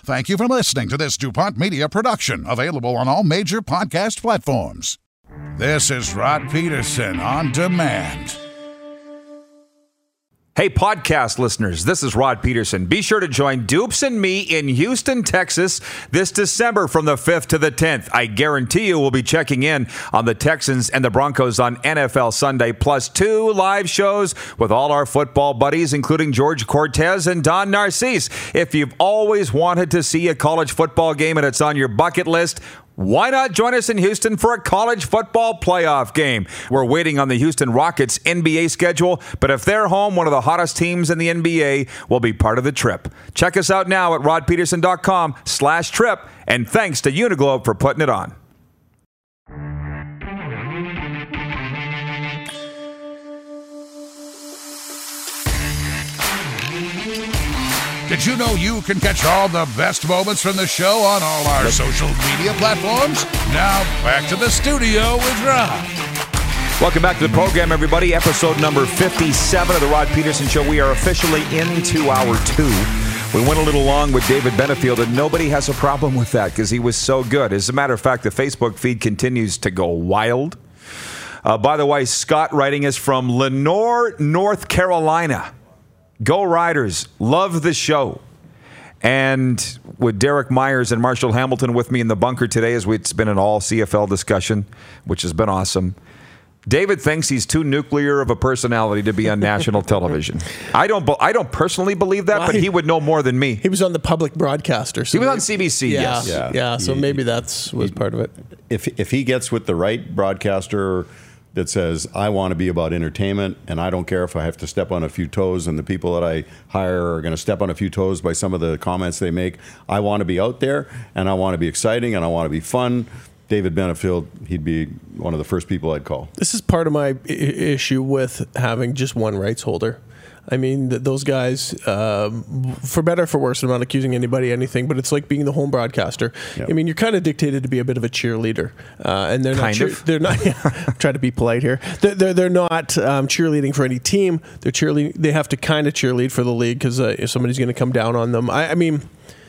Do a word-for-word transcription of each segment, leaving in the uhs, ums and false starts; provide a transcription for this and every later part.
Thank you for listening to this DuPont Media production, available on all major podcast platforms. This is Rod Peterson on demand. Hey, podcast listeners, this is Rod Peterson. Be sure to join Dupes and me in Houston, Texas this December from the fifth to the tenth. I guarantee you we'll be checking in on the Texans and the Broncos on N F L Sunday, plus two live shows with all our football buddies, including George Cortez and Don Narcisse. If you've always wanted to see a college football game and it's on your bucket list, why not join us in Houston for a college football playoff game? We're waiting on the Houston Rockets N B A schedule, but if they're home, one of the hottest teams in the N B A will be part of the trip. Check us out now at rodpeterson.com slash trip, and thanks to Uniglobe for putting it on. Did you know you can catch all the best moments from the show on all our social media platforms? Now, back to the studio with Rod. Welcome back to the program, everybody. Episode number fifty-seven of The Rod Peterson Show. We are officially into hour two. We went a little long with David Benefield, and nobody has a problem with that because he was so good. As a matter of fact, the Facebook feed continues to go wild. Uh, by the way, Scott writing is from Lenore, North Carolina. Go Riders. Love the show. And with Derek Myers and Marshall Hamilton with me in the bunker today, as it's been an all C F L discussion, which has been awesome. David thinks he's too nuclear of a personality to be on national television. I don't I don't personally believe that, well, but he would know more than me. He was on the public broadcaster. So he was on C B C, yeah, yes. Yeah, yeah so he, maybe that's was he, part of it. If if he gets with the right broadcaster that says, I want to be about entertainment, and I don't care if I have to step on a few toes, and the people that I hire are going to step on a few toes by some of the comments they make. I want to be out there, and I want to be exciting, and I want to be fun. David Benefield, he'd be one of the first people I'd call. This is part of my I- issue with having just one rights holder. I mean, th- those guys, um, for better or for worse, I'm not accusing anybody of anything, but it's like being the home broadcaster. Yep. I mean, you're kind of dictated to be a bit of a cheerleader. Uh, and they're kind not, of. They're not, yeah, try to be polite here. They're, they're, they're not um, cheerleading for any team. They're cheerleading, they have to kind of cheerlead for the league because uh, if somebody's going to come down on them. I, I mean,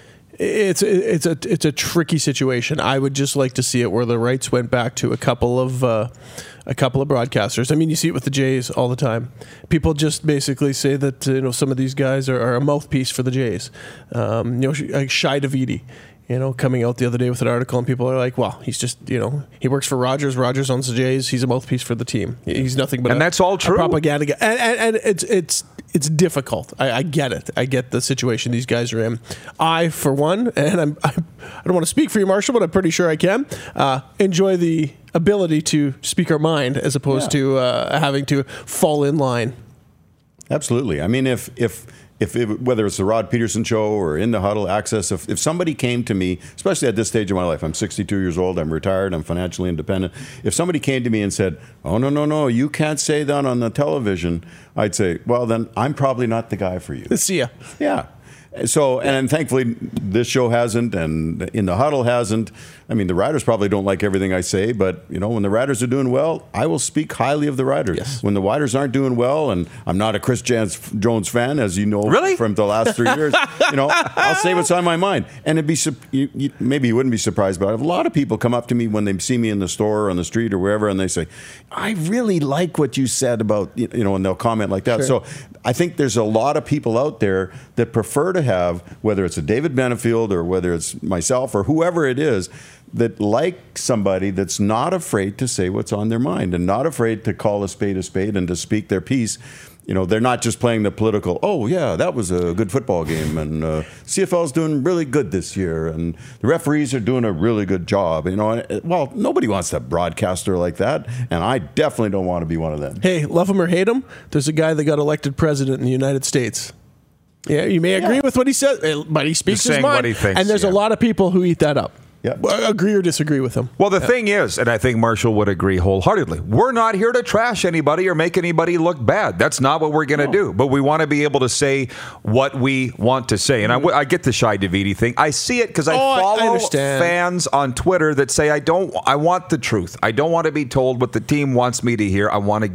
It's it's a it's a tricky situation. I would just like to see it where the rights went back to a couple of uh, a couple of broadcasters. I mean, you see it with the Jays all the time. People just basically say that you know some of these guys are, are a mouthpiece for the Jays. Um, you know, like Shai Davidi, you know, coming out the other day with an article, and people are like, "Well, he's just you know he works for Rogers. Rogers owns the Jays. He's a mouthpiece for the team. He's nothing but and a, that's all true. A propaganda guy." And, and, and it's it's. It's difficult. I, I get it. I get the situation these guys are in. I, for one, and I'm, I, I don't want to speak for you, Marshall, but I'm pretty sure I can, uh, enjoy the ability to speak our mind as opposed yeah. to uh, having to fall in line. Absolutely. I mean, if if if it, whether it's the Rod Peterson Show or In the Huddle, Access, if, if somebody came to me, especially at this stage of my life, I'm sixty-two years old, I'm retired, I'm financially independent. If somebody came to me and said, oh, no, no, no, you can't say that on the television, I'd say, well, then I'm probably not the guy for you. See ya. Yeah. So, and thankfully, this show hasn't, and In the Huddle hasn't. I mean, the Riders probably don't like everything I say, but, you know, when the Riders are doing well, I will speak highly of the Riders. Yes. When the Riders aren't doing well, and I'm not a Chris Jones fan, as you know really? from the last three years, you know, I'll say what's on my mind. And it'd be, you, you, maybe you wouldn't be surprised, but I have a lot of people come up to me when they see me in the store or on the street or wherever, and they say, I really like what you said about, you know, and they'll comment like that. Sure. So I think there's a lot of people out there that prefer to have, whether it's a David Benefield or whether it's myself or whoever it is, that like somebody that's not afraid to say what's on their mind and not afraid to call a spade a spade and to speak their piece. You know, they're not just playing the political, oh, yeah, that was a good football game, and uh, C F L's doing really good this year, and the referees are doing a really good job. You know, and, well, nobody wants a broadcaster like that, and I definitely don't want to be one of them. Hey, love him or hate him, there's a guy that got elected president in the United States. Yeah, you may agree yeah. with what he says, but he speaks his mind. What he thinks, and there's yeah. a lot of people who eat that up. Yeah. Agree or disagree with him. Well, the yeah. thing is, and I think Marshall would agree wholeheartedly, we're not here to trash anybody or make anybody look bad. That's not what we're going to no. do. But we want to be able to say what we want to say. And I, I get the Shai Davidi thing. I see it because I oh, follow I fans on Twitter that say, I don't. I want the truth. I don't want to be told what the team wants me to hear. I want to get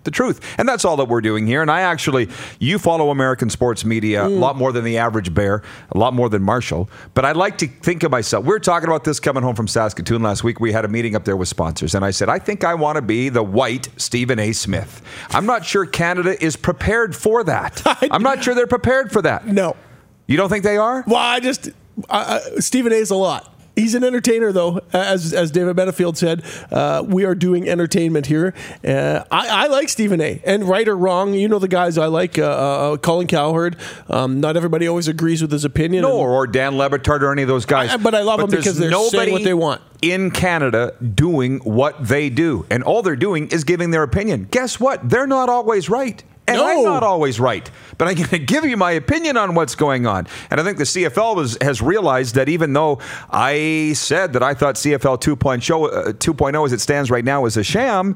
the truth. And that's all that we're doing here. And I actually, you follow American sports media mm. a lot more than the average bear, a lot more than Marshall. But I like to think of myself. We were talking about this coming home from Saskatoon last week. We had a meeting up there with sponsors. And I said, I think I want to be the white Stephen A. Smith. I'm not sure Canada is prepared for that. I'm not sure they're prepared for that. No. You don't think they are? Well, I just, uh, Stephen A's a lot. He's an entertainer, though, as as David Benefield said. Uh, we are doing entertainment here. Uh, I, I like Stephen A. And right or wrong, you know the guys I like. Uh, uh, Colin Cowherd. Um, not everybody always agrees with his opinion. No, and, or Dan Le Batard or any of those guys. I, but I love but them because they're saying what they want. In Canada doing what they do. And all they're doing is giving their opinion. Guess what? They're not always right. And no. I'm not always right, but I'm going to give you my opinion on what's going on. And I think the C F L was, has realized that even though I said that I thought C F L two point oh as it stands right now is a sham,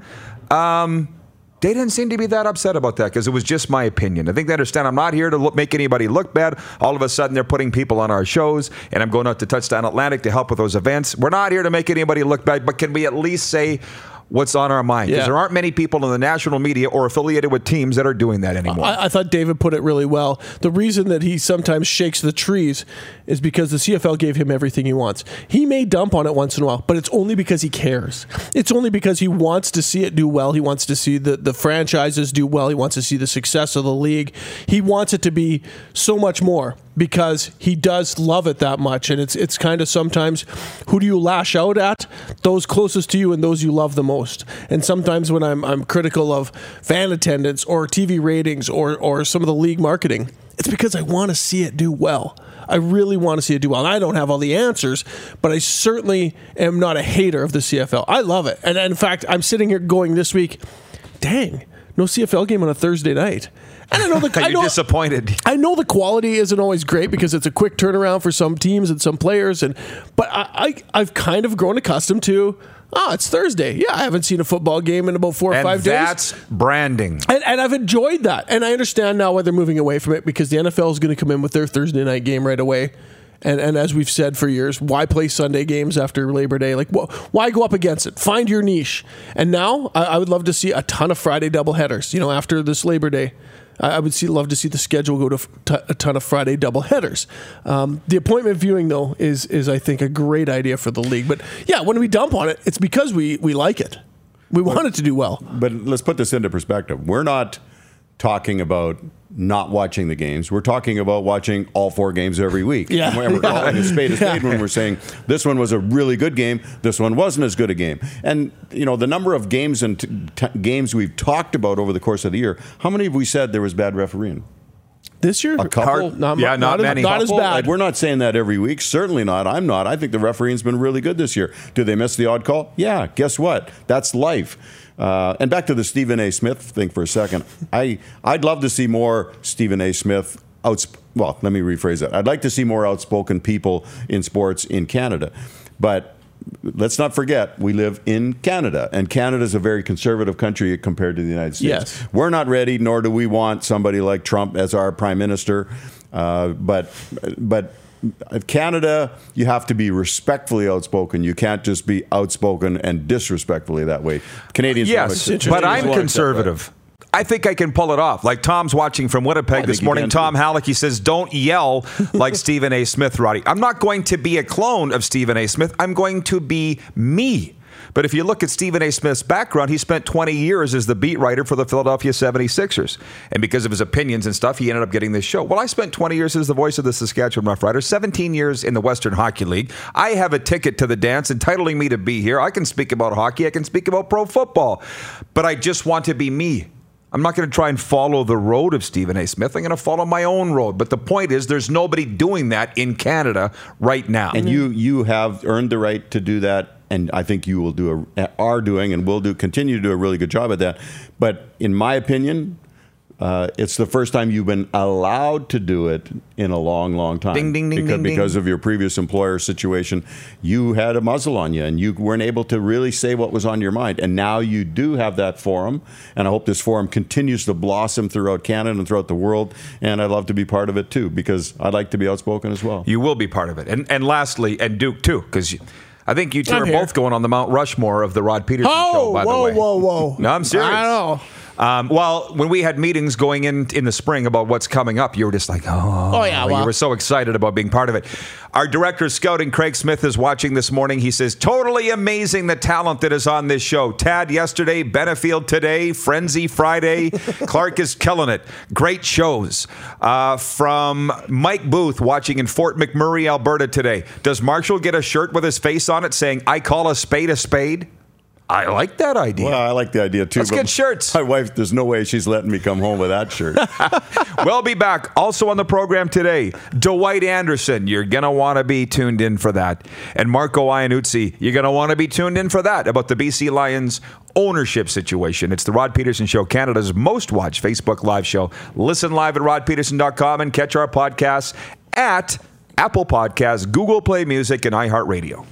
um, they didn't seem to be that upset about that because it was just my opinion. I think they understand I'm not here to look, make anybody look bad. All of a sudden, they're putting people on our shows, and I'm going out to Touchdown Atlantic to help with those events. We're not here to make anybody look bad, but can we at least say what's on our mind? Because yeah. there aren't many people in the national media or affiliated with teams that are doing that anymore. I, I thought David put it really well. The reason that he sometimes shakes the trees is because the C F L gave him everything he wants. He may dump on it once in a while, but it's only because he cares. It's only because he wants to see it do well. He wants to see the, the franchises do well. He wants to see the success of the league. He wants it to be so much more because he does love it that much. And it's it's kind of sometimes, who do you lash out at? Those closest to you and those you love the most. And sometimes when I'm I'm critical of fan attendance or T V ratings or or some of the league marketing, it's because I want to see it do well. I really want to see it do well. And I don't have all the answers, but I certainly am not a hater of the C F L. I love it. And in fact, I'm sitting here going this week, dang, no C F L game on a Thursday night. And I know the You're I know, disappointed. I know the quality isn't always great because it's a quick turnaround for some teams and some players, and but I, I I've kind of grown accustomed to. Oh, it's Thursday. Yeah, I haven't seen a football game in about four or and five that's days. That's branding. And, and I've enjoyed that. And I understand now why they're moving away from it because the N F L is going to come in with their Thursday night game right away. And and as we've said for years, why play Sunday games after Labor Day? Like, wh- why go up against it? Find your niche. And now I, I would love to see a ton of Friday doubleheaders, you know, after this Labor Day. I would see, love to see the schedule go to t- a ton of Friday doubleheaders. Um, the appointment viewing, though, is is I think a great idea for the league. But yeah, when we dump on it, it's because we we like it. We want it to do well. But let's put this into perspective. We're not talking about not watching the games. We're talking about watching all four games every week. Yeah. And we're calling a spade a spade when we're saying this one was a really good game, this one wasn't as good a game. And, you know, the number of games and t- t- games we've talked about over the course of the year, how many have we said there was bad refereeing? This year? A couple? Not, yeah, not, not many. As, not as bad. Like, we're not saying that every week. Certainly not. I'm not. I think the refereeing's been really good this year. Do they miss the odd call? Yeah. Guess what? That's life. Uh, and back to the Stephen A. Smith thing for a second. I, I'd love to see more Stephen A. Smith outsp- Well, let me rephrase that. I'd like to see more outspoken people in sports in Canada. But let's not forget, we live in Canada, and Canada is a very conservative country compared to the United States. Yes. We're not ready, nor do we want somebody like Trump as our prime minister. Uh, but but Canada, you have to be respectfully outspoken. You can't just be outspoken and disrespectfully that way. Canadians, yes, but I'm conservative. I think I can pull it off. Like Tom's watching from Winnipeg this morning. Tom Halleck, he says, don't yell like Stephen A. Smith, Roddy. I'm not going to be a clone of Stephen A. Smith. I'm going to be me. But if you look at Stephen A. Smith's background, he spent twenty years as the beat writer for the Philadelphia seventy-sixers. And because of his opinions and stuff, he ended up getting this show. Well, I spent twenty years as the voice of the Saskatchewan Roughriders, seventeen years in the Western Hockey League. I have a ticket to the dance entitling me to be here. I can speak about hockey. I can speak about pro football. But I just want to be me. I'm not going to try and follow the road of Stephen A. Smith. I'm going to follow my own road. But the point is, there's nobody doing that in Canada right now. And you you have earned the right to do that. And I think you will do a, are doing and will do continue to do a really good job at that. But in my opinion, uh, it's the first time you've been allowed to do it in a long, long time. Ding, ding, ding, because, ding, because ding. of your previous employer situation, you had a muzzle on you and you weren't able to really say what was on your mind. And now you do have that forum. And I hope this forum continues to blossom throughout Canada and throughout the world. And I'd love to be part of it too, because I'd like to be outspoken as well. You will be part of it. And, and lastly, and Duke too, because I think you two I'm are here. both going on the Mount Rushmore of the Rod Peterson oh, show, by whoa, the way. whoa, whoa. No, I'm serious. I don't know. Um, well, when we had meetings going in in the spring about what's coming up, you were just like, oh, Oh, yeah, well- you were so excited about being part of it. Our director of scouting, Craig Smith, is watching this morning. He says, totally amazing the talent that is on this show. Tad yesterday, Benefield today, Frenzy Friday. Clark is killing it. Great shows. Uh, from Mike Booth watching in Fort McMurray, Alberta today. Does Marshall get a shirt with his face on it saying, I call a spade a spade? I like that idea. Well, I like the idea too. Let's but get shirts. My wife, there's no way she's letting me come home with that shirt. We'll be back. Also on the program today, Dwight Anderson. You're going to want to be tuned in for that. And Marco Iannuzzi. You're going to want to be tuned in for that about the B C Lions ownership situation. It's the Rod Peterson Show, Canada's most watched Facebook Live show. Listen live at rod peterson dot com and catch our podcasts at Apple Podcasts, Google Play Music, and iHeartRadio.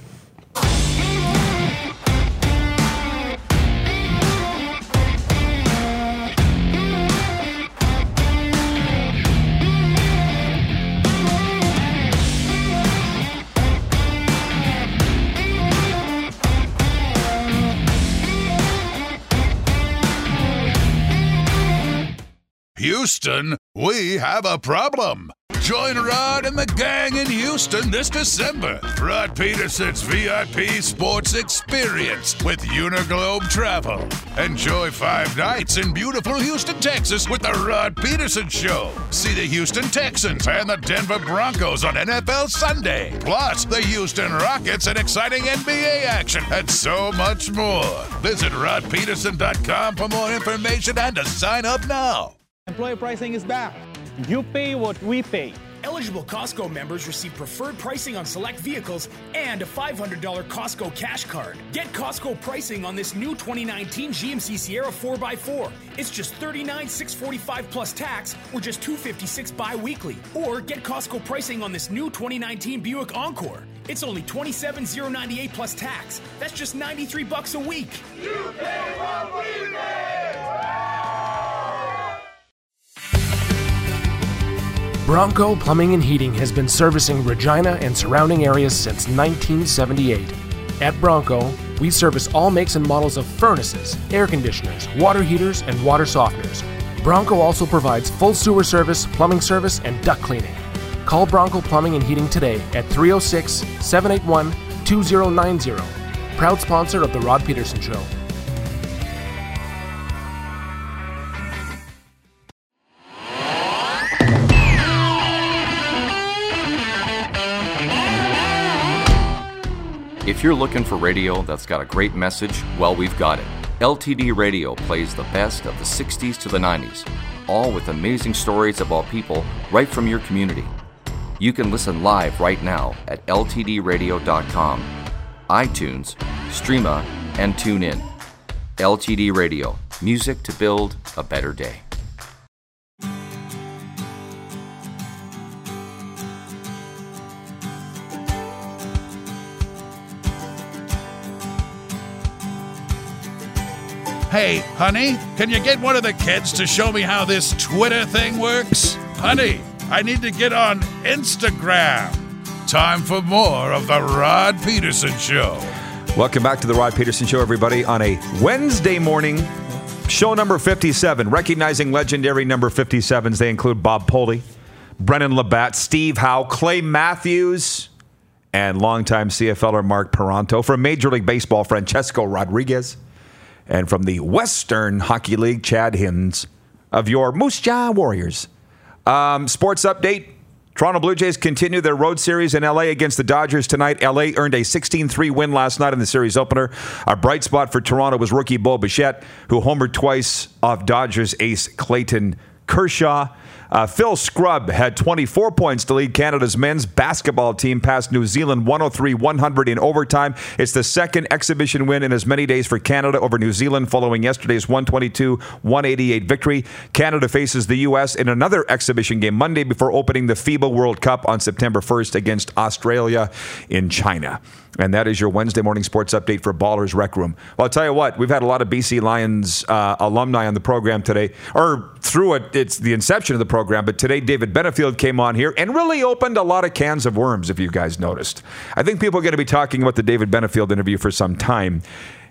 Houston, we have a problem. Join Rod and the gang in Houston this December. Rod Peterson's V I P sports experience with Uniglobe Travel. Enjoy five nights in beautiful Houston, Texas with the Rod Peterson Show. See the Houston Texans and the Denver Broncos on N F L Sunday. Plus, the Houston Rockets and exciting N B A action and so much more. Visit rod peterson dot com for more information and to sign up now. Employer pricing is back. You pay what we pay. Eligible Costco members receive preferred pricing on select vehicles and a five hundred dollars Costco cash card. Get Costco pricing on this new twenty nineteen G M C Sierra four by four. It's just thirty-nine thousand six hundred forty-five dollars plus tax, or just two hundred fifty-six dollars bi-weekly. Or get Costco pricing on this new twenty nineteen Buick Encore. It's only twenty-seven thousand ninety-eight dollars plus tax. That's just ninety-three bucks a week. You pay what we pay. Bronco Plumbing and Heating has been servicing Regina and surrounding areas since nineteen seventy-eight. At Bronco, we service all makes and models of furnaces, air conditioners, water heaters, and water softeners. Bronco also provides full sewer service, plumbing service, and duct cleaning. Call Bronco Plumbing and Heating today at three oh six, seven eight one, two oh nine oh. Proud sponsor of The Rod Peterson Show. If you're looking for radio that's got a great message, well, we've got it. L T D Radio plays the best of the sixties to the nineties, all with amazing stories about people right from your community. You can listen live right now at L T D radio dot com, iTunes, Streama, and tune in. L T D Radio, music to build a better day. Hey, honey, can you get one of the kids to show me how this Twitter thing works? Honey, I need to get on Instagram. Time for more of the Rod Peterson Show. Welcome back to the Rod Peterson Show, everybody, on a Wednesday morning. Show number fifty-seven, recognizing legendary number fifty-sevens. They include Bob Poley, Brennan Labatt, Steve Howe, Clay Matthews, and longtime CFLer Mark Paranto. From Major League Baseball, Francesco Rodriguez. And from the Western Hockey League, Chad Hinds of your Moose Jaw Warriors. Um, sports update. Toronto Blue Jays continue their road series in L A against the Dodgers tonight. L A earned a sixteen three win last night in the series opener. A bright spot for Toronto was rookie Bo Bichette, who homered twice off Dodgers ace Clayton Kershaw. Uh, Phil Scrubb had twenty-four points to lead Canada's men's basketball team past New Zealand one oh three one hundred in overtime. It's the second exhibition win in as many days for Canada over New Zealand following yesterday's one twenty-two one eighty-eight victory. Canada faces the U S in another exhibition game Monday before opening the FIBA World Cup on September first against Australia in China. And that is your Wednesday morning sports update for Ballers Rec Room. Well, I'll tell you what, we've had a lot of B C Lions uh, alumni on the program today, or through it, it's the inception of the program, but today David Benefield came on here and really opened a lot of cans of worms, if you guys noticed. I think people are going to be talking about the David Benefield interview for some time.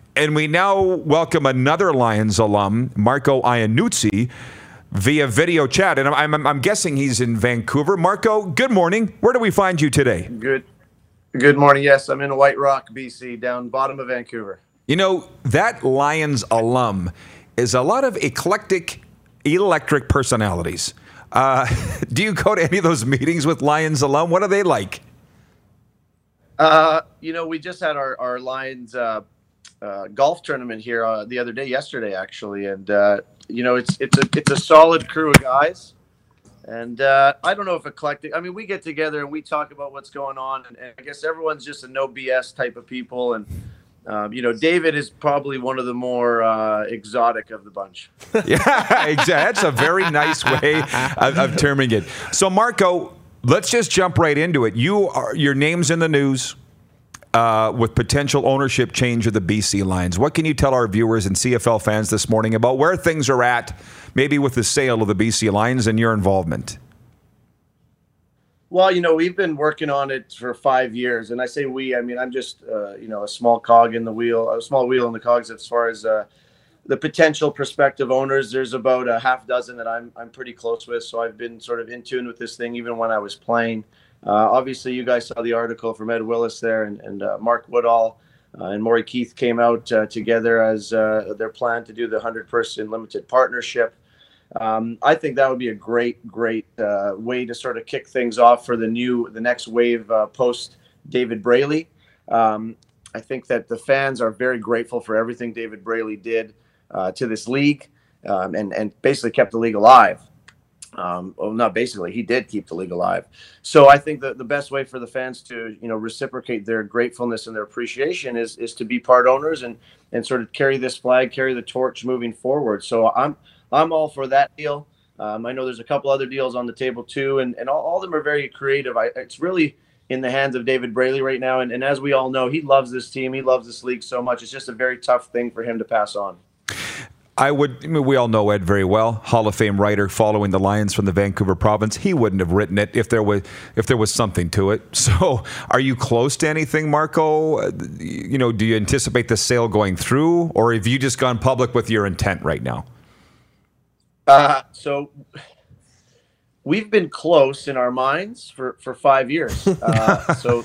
And we now welcome another Lions alum, Marco Iannuzzi, via video chat. And I'm, I'm, I'm guessing he's in Vancouver. Marco, good morning. Where do we find you today? Good Good morning. Yes, I'm in White Rock, B C, down bottom of Vancouver. You know, that Lions alum is a lot of eclectic, electric personalities. Uh, do you go to any of those meetings with Lions alum? What are they like? Uh, you know, we just had our, our Lions uh, uh, golf tournament here uh, the other day, yesterday, actually. And, uh, you know, it's it's a, it's a solid crew of guys. And uh, I don't know if eclectic. I mean, we get together and we talk about what's going on. And, and I guess everyone's just a no B S type of people. And, um, you know, David is probably one of the more uh, exotic of the bunch. Yeah, exactly. That's a very nice way of, of terming it. So, Marco, let's just jump right into it. You are your name's in the news uh, with potential ownership change of the B C Lions. What can you tell our viewers and C F L fans this morning about where things are at, maybe with the sale of the B C Lions and your involvement? Well, you know, we've been working on it for five years. And I say we, I mean, I'm just, uh, you know, a small cog in the wheel, a small wheel in the cogs as far as uh, the potential prospective owners. There's about a half dozen that I'm I'm pretty close with. So I've been sort of in tune with this thing even when I was playing. Uh, obviously, you guys saw the article from Ed Willis there, and, and uh, Mark Woodall uh, and Maury Keith came out uh, together as uh, their plan to do the hundred-person limited partnership. Um, I think that would be a great, great uh, way to sort of kick things off for the new, the next wave uh, post David Braley. Um, I think that the fans are very grateful for everything David Braley did uh, to this league, um, and and basically kept the league alive. Um, well, not basically, he did keep the league alive. So I think that the best way for the fans to, you know, reciprocate their gratefulness and their appreciation is is to be part owners and and sort of carry this flag, carry the torch moving forward. So I'm. I'm all for that deal. Um, I know there's a couple other deals on the table too, and, and all, all of them are very creative. I, it's really in the hands of David Braley right now, and, and as we all know, he loves this team. He loves this league so much. It's just a very tough thing for him to pass on. I would. I mean, we all know Ed very well, Hall of Fame writer, following the Lions from the Vancouver province. He wouldn't have written it if there was if there was something to it. So, are you close to anything, Marco? You know, do you anticipate the sale going through, or have you just gone public with your intent right now? Uh, so we've been close in our minds for, for five years. Uh, so,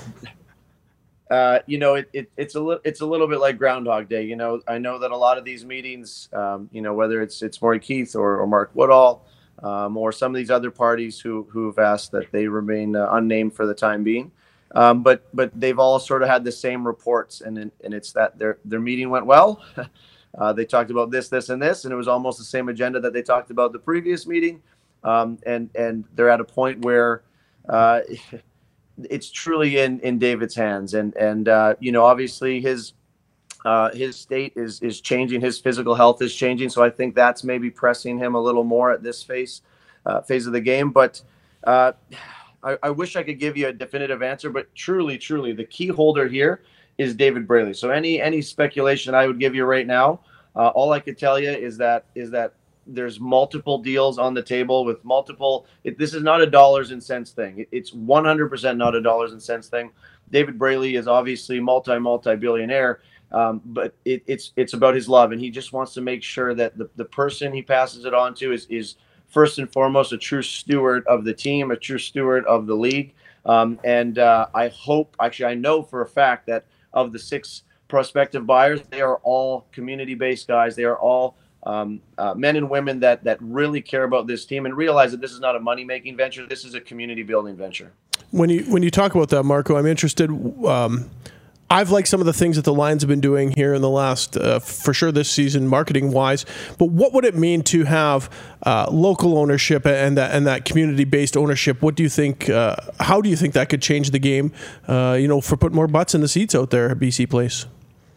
uh, you know, it, it, it's a little, it's a little bit like Groundhog Day. You know, I know that a lot of these meetings, um, you know, whether it's, it's Maury Keith or, or Mark Woodall, um, or some of these other parties who, who have asked that they remain uh, unnamed for the time being. Um, but, but they've all sort of had the same reports, and, and it's that their, their meeting went well. Uh, they talked about this, this, and this, and it was almost the same agenda that they talked about the previous meeting. Um, and and they're at a point where uh, it's truly in, in David's hands. And and uh, you know, obviously his uh, his state is is changing. His physical health is changing. So I think that's maybe pressing him a little more at this phase uh, phase of the game. But uh, I, I wish I could give you a definitive answer. But truly, truly, the key holder here is David Braley. So any any speculation I would give you right now, uh, all I could tell you is that is that there's multiple deals on the table with multiple. It, this is not a dollars and cents thing. It, it's one hundred percent not a dollars and cents thing. David Braley is obviously multi multi billionaire, um, but it, it's it's about his love, and he just wants to make sure that the, the person he passes it on to is is first and foremost a true steward of the team, a true steward of the league. Um, and uh, I hope, actually, I know for a fact that of the six prospective buyers, they are all community-based guys. They are all um, uh, men and women that that really care about this team and realize that this is not a money-making venture. This is a community-building venture. When you when you talk about that, Marco, I'm interested. Um, I've liked some of the things that the Lions have been doing here in the last, uh, for sure this season, marketing-wise. But what would it mean to have uh, local ownership and that and that community-based ownership? What do you think? Uh, how do you think that could change the game? Uh, you know, for putting more butts in the seats out there at B C Place.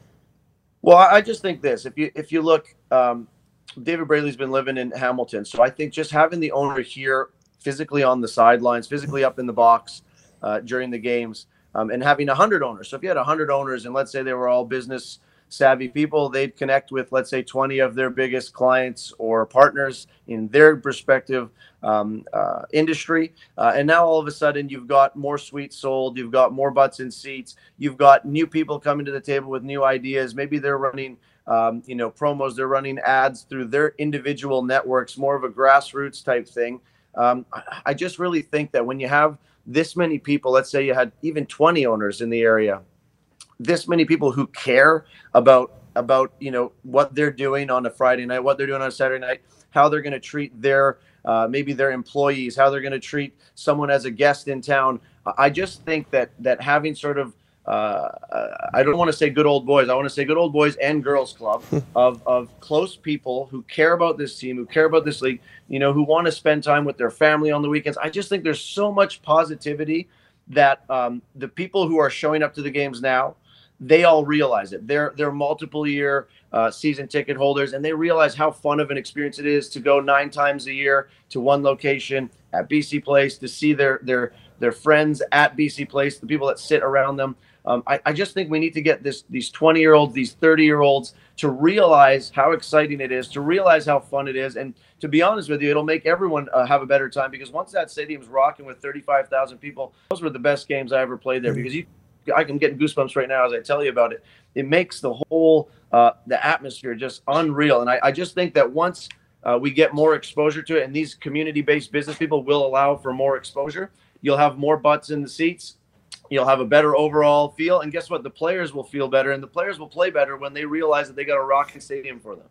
Well, I just think this: if you if you look, um, David Braley's been living in Hamilton, so I think just having the owner here, physically on the sidelines, physically up in the box uh, during the games. Um, and having one hundred owners. So if you had one hundred owners and let's say they were all business savvy people. They'd connect with, let's say, twenty of their biggest clients or partners in their respective um, uh, industry. Uh, and now all of a sudden you've got more suites sold. You've got more butts in seats. You've got new people coming to the table with new ideas. Maybe they're running Um, you know, promos, they're running ads through their individual networks, more of a grassroots type thing. Um, I just really think that when you have this many people, let's say you had even twenty owners in the area, this many people who care about, about, you know, what they're doing on a Friday night, what they're doing on a Saturday night, how they're going to treat their, uh, maybe their employees, how they're going to treat someone as a guest in town. I just think that, that having sort of, Uh, I don't want to say good old boys. I want to say good old boys and girls club of, of close people who care about this team, who care about this league, you know, who want to spend time with their family on the weekends. I just think there's so much positivity that um, the people who are showing up to the games now, they all realize it. They're, they're multiple year uh, season ticket holders, and they realize how fun of an experience it is to go nine times a year to one location at B C Place, to see their, their, their friends at B C Place, the people that sit around them. Um, I, I just think we need to get this these twenty-year-olds, these thirty-year-olds to realize how exciting it is, to realize how fun it is. And to be honest with you, it'll make everyone uh, have a better time, because once that stadium's rocking with thirty-five thousand people, those were the best games I ever played there, because you, I can get goosebumps right now as I tell you about it. It makes the whole, uh, the atmosphere just unreal. And I, I just think that once uh, we get more exposure to it, and these community-based business people will allow for more exposure, you'll have more butts in the seats. You'll have a better overall feel. And guess what? The players will feel better, and the players will play better when they realize that they got a rocking stadium for them.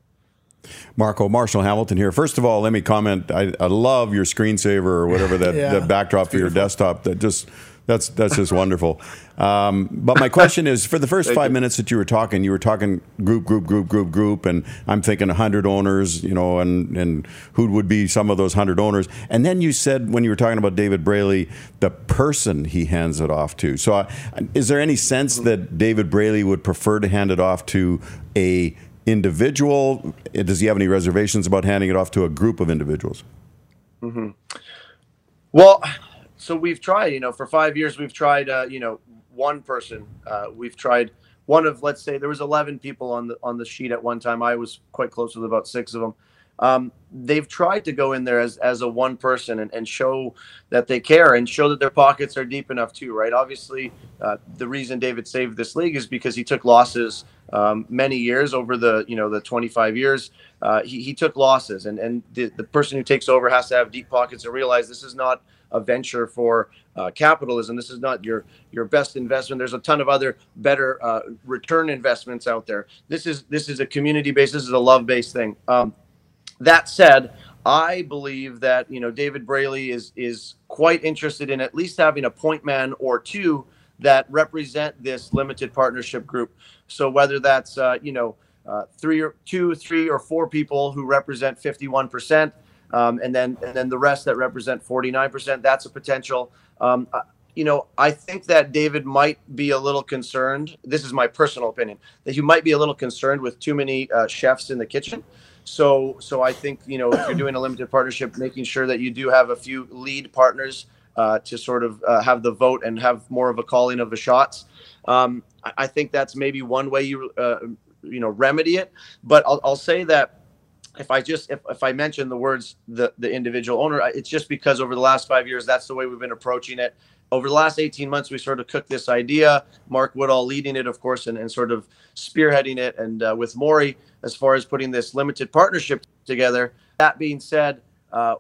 Marco, Marshall Hamilton here. First of all, let me comment. I, I love your screensaver or whatever that, yeah, that backdrop for your desktop. That just that's that's just wonderful. Um, but my question is, for the first five minutes that you were talking, you were talking group, group, group, group, group, and I'm thinking one hundred owners, you know, and and who would be some of those one hundred owners. And then you said, when you were talking about David Braley, the person he hands it off to. So, uh, is there any sense that David Braley would prefer to hand it off to a individual? Does he have any reservations about handing it off to a group of individuals? Mm-hmm. Well, so we've tried, you know, for five years, we've tried, uh, you know, one person. Uh, we've tried one of, let's say there was eleven people on the, on the sheet at one time. I was quite close with about six of them. Um, they've tried to go in there as, as a one person and, and show that they care and show that their pockets are deep enough too, right? Obviously, uh, the reason David saved this league is because he took losses um, many years over the, you know, the twenty-five years. Uh, he, he took losses, and, and the, the person who takes over has to have deep pockets and realize this is not a venture for uh, capitalism. This is not your your best investment. There's a ton of other better uh, return investments out there. This is this is a community based. This is a love based thing. Um, that said, I believe that you know David Braley is is quite interested in at least having a point man or two that represent this limited partnership group. So whether that's uh, you know uh, three or two, three or four people who represent fifty-one percent. Um, and then and then the rest that represent forty-nine percent, that's a potential. Um, uh, you know, I think that David might be a little concerned. This is my personal opinion, that he might be a little concerned with too many uh, chefs in the kitchen. So so I think, you know, if you're doing a limited partnership, making sure that you do have a few lead partners uh, to sort of uh, have the vote and have more of a calling of the shots. Um, I, I think that's maybe one way you, uh, you know, remedy it. But I'll, I'll say that If I just if, if I mention the words the the individual owner, it's just because over the last five years, that's the way we've been approaching it. Over the last eighteen months, we sort of cooked this idea. Mark Woodall leading it, of course, and, and sort of spearheading it, and uh, with Maury as far as putting this limited partnership together. That being said, uh,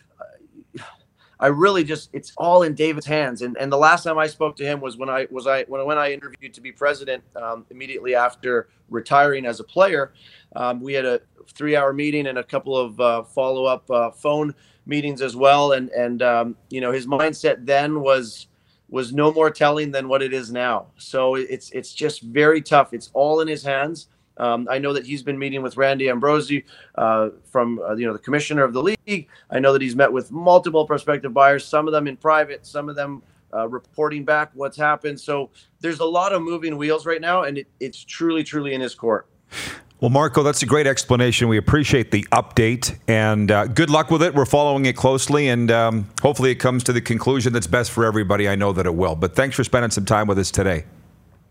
I really just it's all in David's hands. And and the last time I spoke to him was when I was I when when I interviewed to be president um, immediately after retiring as a player. Um, we had a three-hour meeting and a couple of uh, follow-up uh, phone meetings as well. And and um, you know, his mindset then was was no more telling than what it is now. So it's it's just very tough. It's all in his hands. Um, I know that he's been meeting with Randy Ambrosi uh, from uh, you know the commissioner of the league. I know that he's met with multiple prospective buyers, some of them in private, some of them uh, reporting back what's happened. So there's a lot of moving wheels right now, and it, it's truly, truly in his court. Well, Marco, that's a great explanation. We appreciate the update, and uh, good luck with it. We're following it closely, and um, hopefully it comes to the conclusion that's best for everybody. I know that it will. But thanks for spending some time with us today.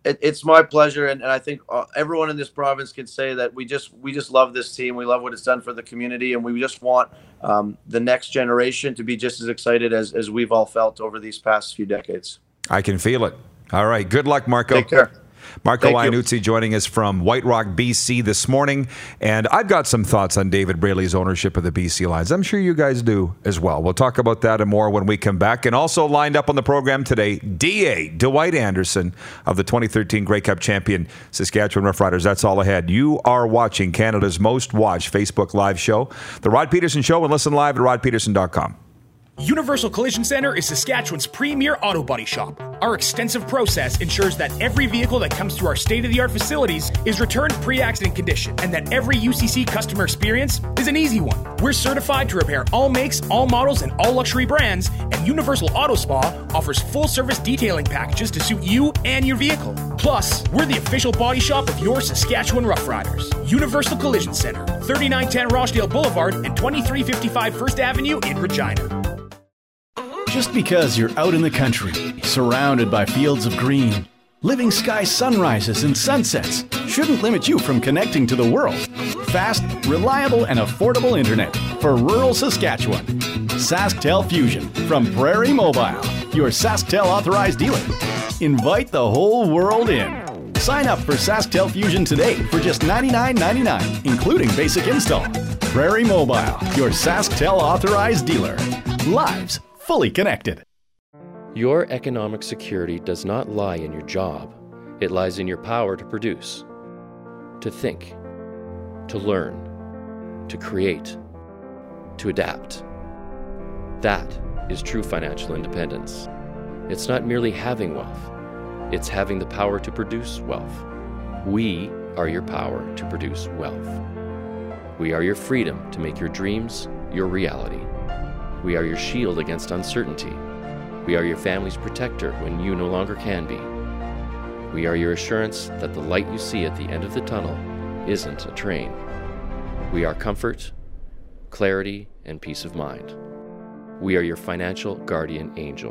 it, it's my pleasure, and, and I think uh, everyone in this province can say that we just we just love this team. We love what it's done for the community, and we just want um, the next generation to be just as excited as, as we've all felt over these past few decades. I can feel it. All right. Good luck, Marco. Take care. Marco Iannuzzi joining us from White Rock, B C this morning. And I've got some thoughts on David Braley's ownership of the B C Lions. I'm sure you guys do as well. We'll talk about that and more when we come back. And also lined up on the program today, D A Dwight Anderson of the twenty thirteen Grey Cup champion Saskatchewan Roughriders. That's all ahead. You are watching Canada's most watched Facebook Live show, The Rod Peterson Show, and listen live at rod peterson dot com. Universal Collision Center is Saskatchewan's premier auto body shop. Our extensive process ensures that every vehicle that comes through our state-of-the-art facilities is returned pre-accident condition, and that every U C C customer experience is an easy one. We're certified to repair all makes, all models, and all luxury brands, and Universal Auto Spa offers full-service detailing packages to suit you and your vehicle. Plus, we're the official body shop of your Saskatchewan Roughriders. Universal Collision Center, thirty-nine ten Rochdale Boulevard and twenty-three fifty-five First Avenue in Regina. Just because you're out in the country, surrounded by fields of green, living sky sunrises and sunsets shouldn't limit you from connecting to the world. Fast, reliable, and affordable internet for rural Saskatchewan. SaskTel Fusion from Prairie Mobile, your SaskTel authorized dealer. Invite the whole world in. Sign up for SaskTel Fusion today for just ninety-nine ninety-nine, including basic install. Prairie Mobile, your SaskTel authorized dealer. Lives fully connected. Your economic security does not lie in your job. It lies in your power to produce, to think, to learn, to create, to adapt. That is true financial independence. It's not merely having wealth. It's having the power to produce wealth. We are your power to produce wealth. We are your freedom to make your dreams your reality. We are your shield against uncertainty. We are your family's protector when you no longer can be. We are your assurance that the light you see at the end of the tunnel isn't a train. We are comfort, clarity, and peace of mind. We are your financial guardian angel.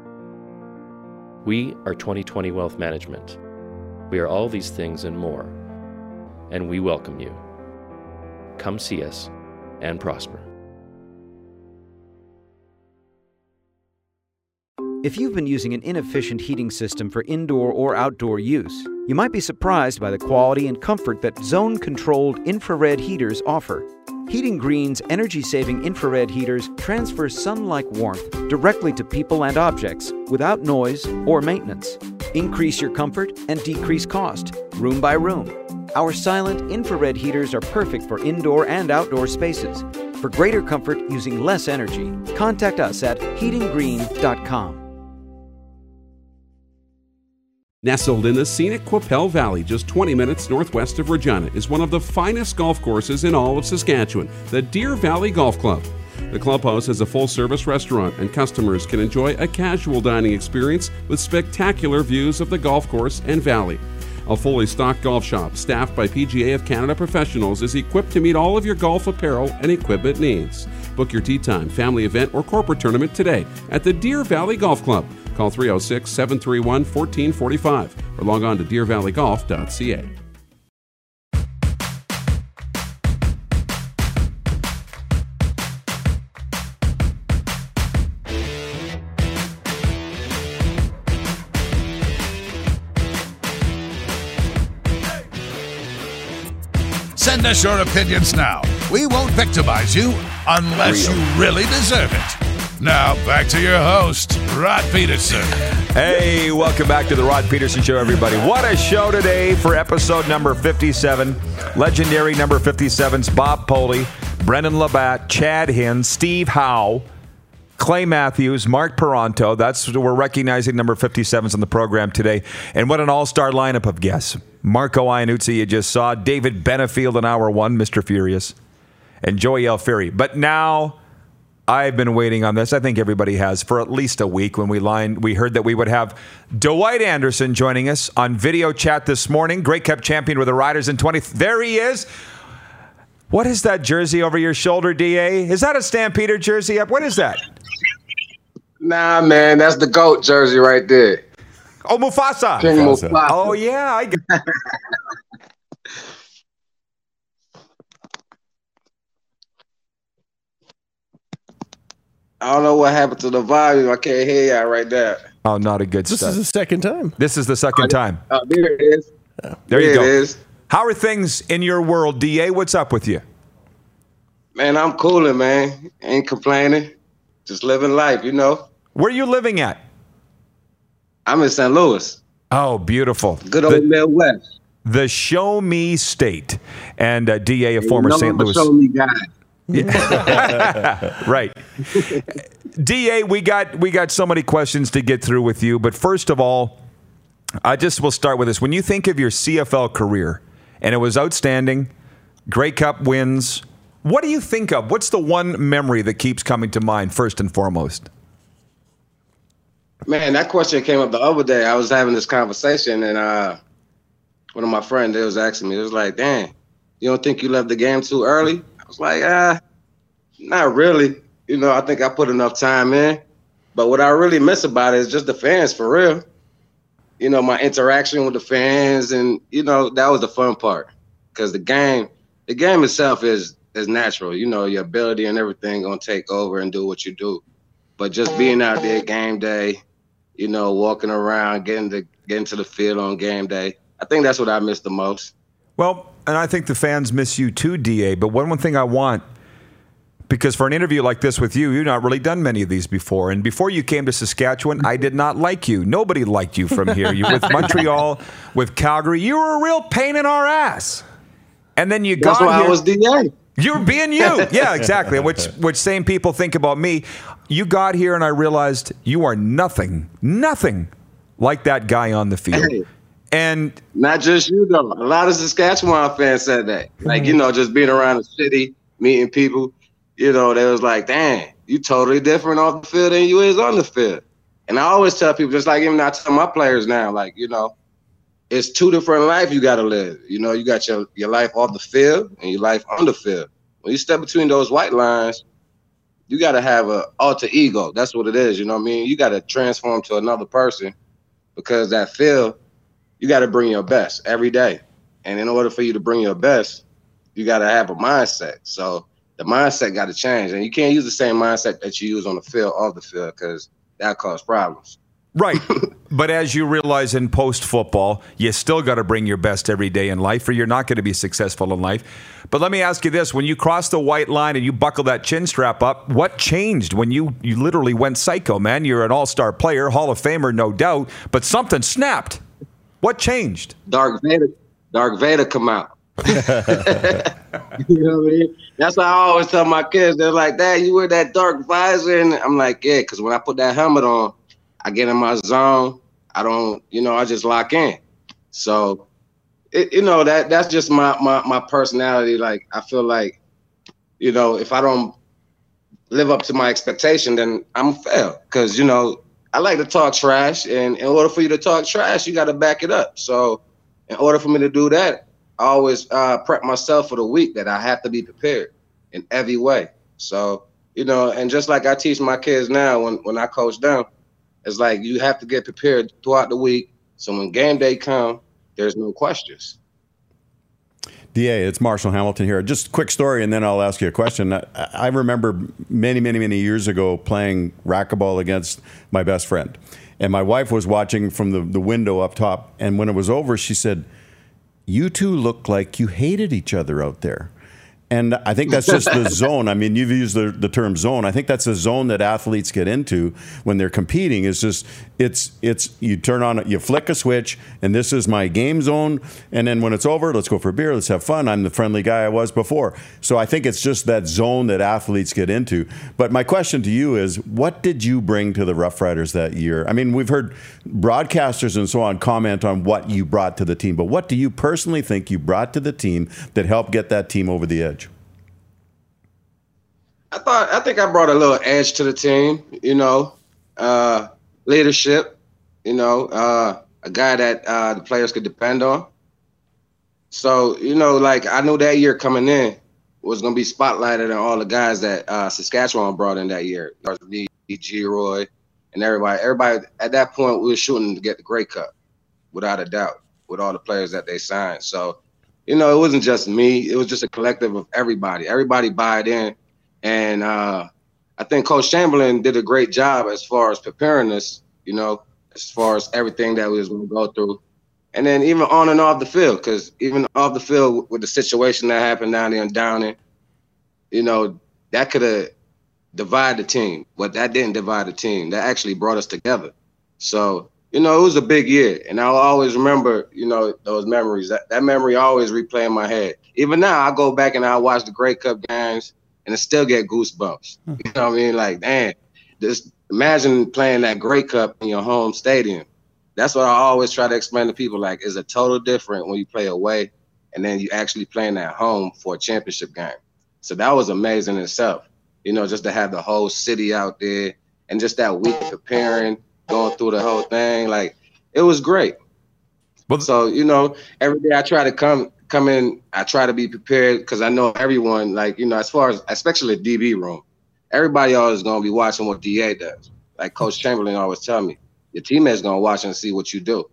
We are twenty twenty Wealth Management. We are all these things and more, and we welcome you. Come see us and prosper. If you've been using an inefficient heating system for indoor or outdoor use, you might be surprised by the quality and comfort that zone-controlled infrared heaters offer. Heating Green's energy-saving infrared heaters transfer sun-like warmth directly to people and objects without noise or maintenance. Increase your comfort and decrease cost, room by room. Our silent infrared heaters are perfect for indoor and outdoor spaces. For greater comfort using less energy, contact us at heating green dot com. Nestled in the scenic Qu'Appelle Valley, just twenty minutes northwest of Regina, is one of the finest golf courses in all of Saskatchewan, the Deer Valley Golf Club. The clubhouse has a full-service restaurant, and customers can enjoy a casual dining experience with spectacular views of the golf course and valley. A fully stocked golf shop, staffed by P G A of Canada professionals, is equipped to meet all of your golf apparel and equipment needs. Book your tee time, family event, or corporate tournament today at the Deer Valley Golf Club. Call three oh six, seven three one, one four four five or log on to deer valley golf dot c a. Send us your opinions now. We won't victimize you unless you really deserve it. Now, back to your host, Rod Peterson. Hey, welcome back to the Rod Peterson Show, everybody. What a show today for episode number fifty-seven. Legendary number fifty-sevens, Bob Poley, Brendan Labatt, Chad Hinn, Steve Howe, Clay Matthews, Mark Peranto. That's we're recognizing number fifty-sevens on the program today. And what an all-star lineup of guests. Marco Iannuzzi, you just saw. David Benefield in hour one, Mister Furious. And Joey Alfieri. But now, I've been waiting on this. I think everybody has for at least a week. When we lined, we heard that we would have Dwight Anderson joining us on video chat this morning. Grey Cup champion with the Riders in twenty. There he is. What is that jersey over your shoulder, D A? Is that a Stampeder jersey up? What is that? Nah, man, that's the GOAT jersey right there. Oh, Mufasa. King Mufasa. Mufasa. Oh, yeah. I get I don't know what happened to the volume. I can't hear y'all right there. Oh, not a good This start. is the second time. This is the second time. Oh, there it is. There there you go. It is. How are things in your world, D A? What's up with you? Man, I'm cooling, man. Ain't complaining. Just living life, you know. Where are you living at? I'm in Saint Louis. Oh, beautiful. Good old the, Midwest. The Show Me State. And uh, D A, a Hey, former you know Saint I'm a Louis. Show me guy. Right. D A, we got we got so many questions to get through with you, but first of all, I just will start with this. When you think of your C F L career, and it was outstanding, Grey Cup wins, what do you think of? What's the one memory that keeps coming to mind first and foremost? Man, that question came up the other day. I was having this conversation, and uh, one of my friends, they was asking me, it was like, "Damn, you don't think you left the game too early?" I was like, ah, not really. You know, I think I put enough time in. But what I really miss about it is just the fans, for real. You know, my interaction with the fans, and, you know, that was the fun part. Because the game, the game itself is is natural. You know, your ability and everything going to take over and do what you do. But just being out there game day, you know, walking around, getting to, getting to the field on game day, I think that's what I miss the most. Well, and I think the fans miss you too, D A. But one, one thing I want, because for an interview like this with you, you've not really done many of these before. And before you came to Saskatchewan, I did not like you. Nobody liked you from here. You with Montreal, with Calgary, you were a real pain in our ass. And then you That's got why here. I was D A. You were being you. Yeah, exactly. Which which same people think about me. You got here and I realized you are nothing, nothing like that guy on the field. Hey. And not just you, though. A lot of Saskatchewan fans said that. Like, you know, just being around the city, meeting people, you know, they was like, "Dang, you totally different off the field than you is on the field." And I always tell people, just like even I tell my players now, like, you know, it's two different lives you got to live. You know, you got your, your life off the field and your life on the field. When you step between those white lines, you got to have a alter ego. That's what it is, you know what I mean? You got to transform to another person, because that field, you got to bring your best every day. And in order for you to bring your best, you got to have a mindset. So the mindset got to change. And you can't use the same mindset that you use on the field, off the field, because that causes problems. Right. But as you realize in post-football, you still got to bring your best every day in life, or you're not going to be successful in life. But let me ask you this. When you crossed the white line and you buckled that chin strap up, what changed when you, you literally went psycho, man? You're an all-star player, Hall of Famer, no doubt, but something snapped. What changed? Dark Vader, Dark Vader come out. You know what I mean? That's why I always tell my kids. They're like, "Dad, you wear that dark visor?" And I'm like, "Yeah," because when I put that helmet on, I get in my zone. I don't, you know, I just lock in. So, it, you know, that that's just my, my my personality. Like, I feel like, you know, if I don't live up to my expectation, then I'm fail. Because, you know, I like to talk trash, and in order for you to talk trash, you got to back it up. So, in order for me to do that, I always uh, prep myself for the week that I have to be prepared in every way. So, you know, and just like I teach my kids now when, when I coach them, it's like you have to get prepared throughout the week. So when game day come, there's no questions. D A, it's Marshall Hamilton here. Just a quick story, and then I'll ask you a question. I, I remember many, many, many years ago playing racquetball against my best friend. And my wife was watching from the, the window up top. And when it was over, she said, "You two look like you hated each other out there." And I think that's just the zone. I mean, you've used the, the term zone. I think that's the zone that athletes get into when they're competing. It's just, it's, it's, you turn on, you flick a switch, and this is my game zone. And then when it's over, let's go for a beer, let's have fun. I'm the friendly guy I was before. So I think it's just that zone that athletes get into. But my question to you is, what did you bring to the Rough Riders that year? I mean, we've heard broadcasters and so on comment on what you brought to the team, but what do you personally think you brought to the team that helped get that team over the edge? I thought, I think I brought a little edge to the team, you know, uh, leadership, you know, uh, a guy that uh, the players could depend on. So, you know, like I knew that year coming in was going to be spotlighted on all the guys that uh, Saskatchewan brought in that year. G. Roy, and everybody. Everybody at that point, we were shooting to get the Grey Cup, without a doubt, with all the players that they signed. So, you know, it wasn't just me. It was just a collective of everybody. Everybody bought in. And uh, I think Coach Chamberlain did a great job as far as preparing us, you know, as far as everything that we was going to go through. And then even on and off the field, because even off the field with the situation that happened down there in Downing, you know, that could have divided the team. But that didn't divide the team. That actually brought us together. So, you know, it was a big year. And I'll always remember, you know, those memories. That, that memory always replay in my head. Even now, I go back and I watch the Grey Cup games and I still get goosebumps. You know what I mean? Like, damn, just imagine playing that Grey Cup in your home stadium. That's what I always try to explain to people. Like, it's a total different when you play away and then you actually playing at home for a championship game. So that was amazing in itself. You know, just to have the whole city out there and just that week preparing, going through the whole thing. Like, it was great. Well, so, you know, every day I try to come come in, I try to be prepared because I know everyone, like, you know, as far as, especially the D B room, everybody always going to be watching what D A does. Like Coach Chamberlain always tell me, your teammates going to watch and see what you do.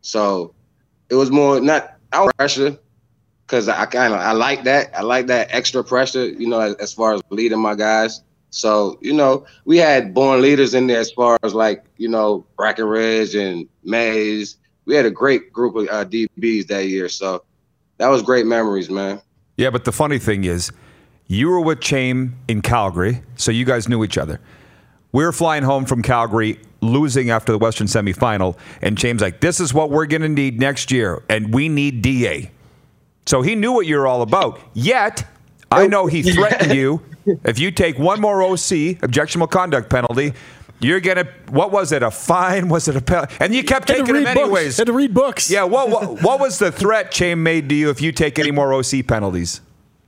So it was more not our pressure because I kind of, I like that. I like that extra pressure, you know, as, as far as leading my guys. So, you know, we had born leaders in there as far as like, you know, Brackenridge and Mays. We had a great group of uh, D Bs that year. So that was great memories, man. Yeah, but the funny thing is, you were with Chaim in Calgary, so you guys knew each other. We were flying home from Calgary, losing after the Western semifinal, and Chaim's like, this is what we're going to need next year, and we need D A. So he knew what you were all about. Yet, I know he threatened you. If you take one more O C, objectionable conduct penalty, you're going to, what was it, a fine? Was it a penalty? And you kept taking them anyways. Had to read books. Yeah, what, what, what was the threat Chaim made to you if you take any more O C penalties?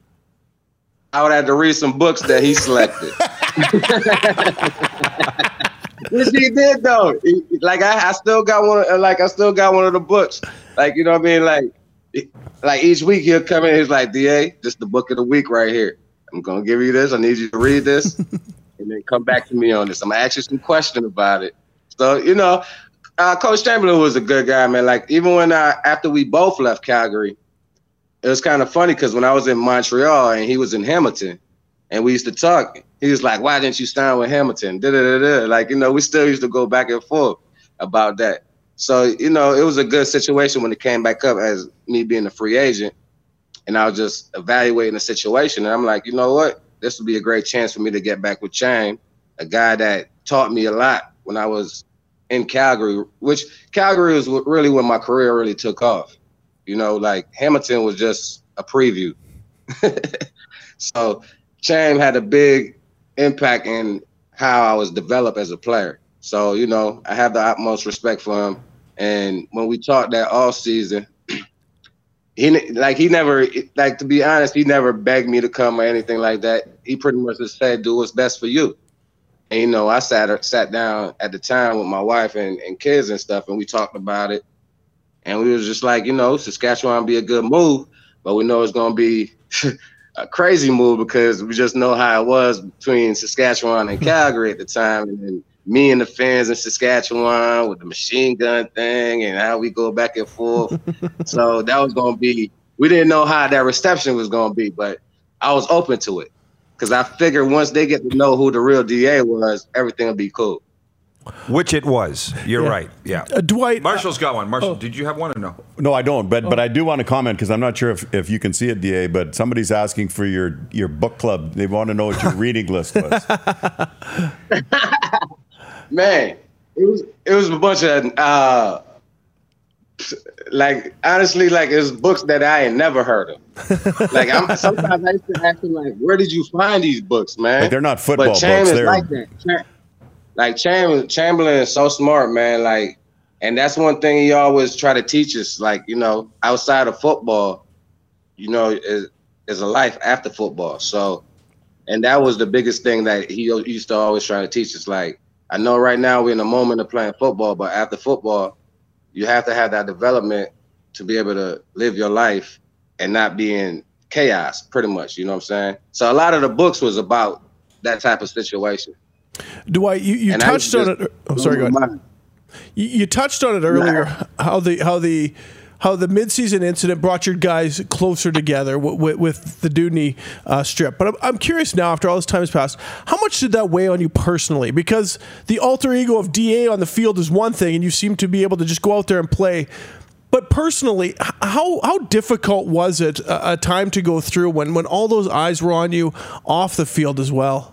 I would have to read some books that he selected. Which he did though. He, like I, I still got one. Like I still got one of the books. Like, you know what I mean? Like, like each week he'll come in. He's like, D A, just the book of the week right here. I'm gonna give you this. I need you to read this, and then come back to me on this. I'm gonna ask you some question about it. So, you know, uh, Coach Chamberlain was a good guy, man. Like even when I, after we both left Calgary, it was kind of funny because when I was in Montreal and he was in Hamilton, and we used to talk, he was like, "Why didn't you sign with Hamilton?" Da da da da. Like, you know, we still used to go back and forth about that. So, you know, it was a good situation when it came back up as me being a free agent. And I was just evaluating the situation. And I'm like, you know what? This would be a great chance for me to get back with Chaim, a guy that taught me a lot when I was in Calgary, which Calgary was really when my career really took off. You know, like Hamilton was just a preview. So Chaim had a big impact in how I was developed as a player. So, you know, I have the utmost respect for him. And when we talked that all season, He like he never like to be honest, he never begged me to come or anything like that. He pretty much just said, "Do what's best for you." And you know, I sat sat down at the time with my wife and, and kids and stuff, and we talked about it. And we was just like, you know, Saskatchewan be a good move, but we know it's gonna be a crazy move because we just know how it was between Saskatchewan and Calgary at the time, and then me and the fans in Saskatchewan with the machine gun thing and how we go back and forth. So that was going to be, we didn't know how that reception was going to be, but I was open to it because I figured once they get to know who the real D A was, everything will be cool. Which it was. You're Yeah. right. Yeah. Uh, Dwight. Marshall's got one. Marshall, oh. did you have one or no? No, I don't. But Oh. but I do want to comment because I'm not sure if, if you can see it, D A. But somebody's asking for your your book club. They want to know what your reading list was. Man, it was it was a bunch of uh, like honestly, like it was books that I had never heard of. Like I'm, sometimes I used to ask them, like, where did you find these books, man? Like, they're not football but Chaim books. Is They're like that. Cham- like Cham- Chamberlain is so smart, man. Like, and that's one thing he always try to teach us. Like, you know, outside of football, you know, is is a life after football. So, and that was the biggest thing that he used to always try to teach us. Like, I know right now we're in a moment of playing football, but after football, you have to have that development to be able to live your life and not be in chaos, pretty much. You know what I'm saying? So a lot of the books was about that type of situation. Dwight, you, you touched on it. Oh, sorry, go ahead. You, you touched on it earlier. Nah. How the how the how the midseason incident brought your guys closer together with, with, with the Dewdney uh, strip. But I'm, I'm curious now, after all this time has passed, how much did that weigh on you personally? Because the alter ego of D A on the field is one thing, and you seem to be able to just go out there and play. But personally, how how difficult was it a, a time to go through when, when all those eyes were on you off the field as well?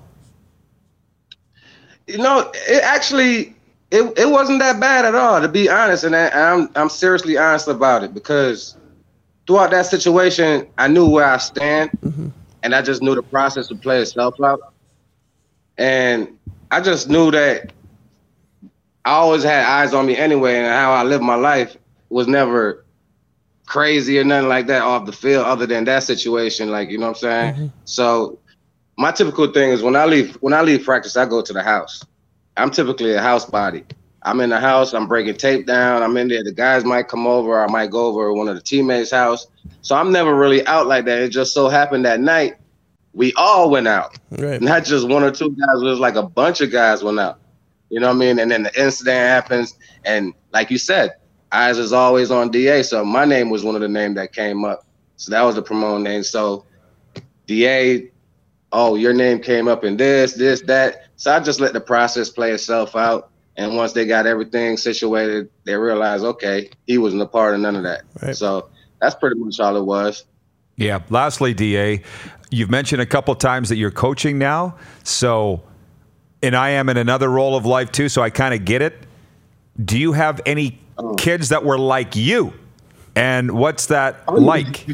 You know, it actually it, it wasn't that bad at all, to be honest, and I, I'm I'm seriously honest about it, because throughout that situation, I knew where I stand, mm-hmm. and I just knew the process would play itself out, and I just knew that I always had eyes on me anyway, and how I lived my life was never crazy or nothing like that off the field, other than that situation, like, you know what I'm saying? Mm-hmm. So my typical thing is when I leave when I leave practice, I go to the house. I'm typically a house body. I'm in the house, I'm breaking tape down, I'm in there. The guys might come over, I might go over to one of the teammates' house. So I'm never really out like that. It just so happened that night, we all went out. Right. Not just one or two guys, it was like a bunch of guys went out. You know what I mean? And then the incident happens, and like you said, eyes is always on D A, so my name was one of the names that came up. So that was the promote name. So D A, oh, your name came up in this, this, that. So I just let the process play itself out. And once they got everything situated, they realized, okay, he wasn't a part of none of that. Right. So that's pretty much all it was. Yeah. Lastly, D A, you've mentioned a couple times that you're coaching now. So, and I am in another role of life too, so I kind of get it. Do you have any oh. kids that were like you? And what's that oh, like?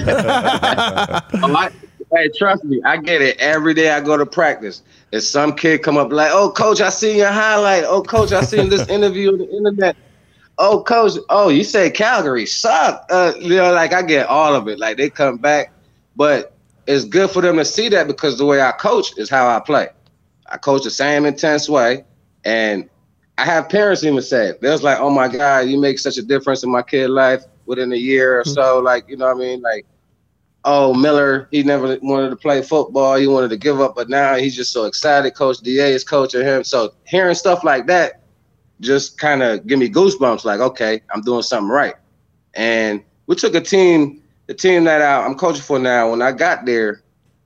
Hey, trust me, I get it every day I go to practice. If some kid come up like, oh, coach, I seen your highlight. Oh, coach, I seen this interview on the internet. Oh, coach, oh, you say Calgary sucked. Uh, you know, like I get all of it. Like they come back. But it's good for them to see that, because the way I coach is how I play. I coach the same intense way. And I have parents even say it. They was like, oh, my God, you make such a difference in my kid's life within a year or so. Like, you know what I mean? Like, oh, Miller, he never wanted to play football. He wanted to give up, but now he's just so excited. Coach D A is coaching him. So hearing stuff like that just kind of give me goosebumps, like, okay, I'm doing something right. And we took a team, the team that I, I'm coaching for now, when I got there,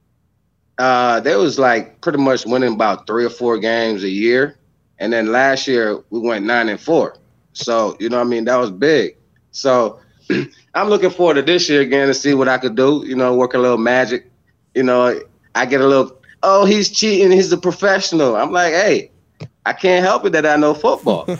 uh, they was like pretty much winning about three or four games a year. And then last year we went nine and four. So, you know what I mean? That was big. So I'm looking forward to this year again to see what I could do, you know, work a little magic. You know, I get a little, oh, he's cheating, he's a professional. I'm like, hey, I can't help it that I know football. And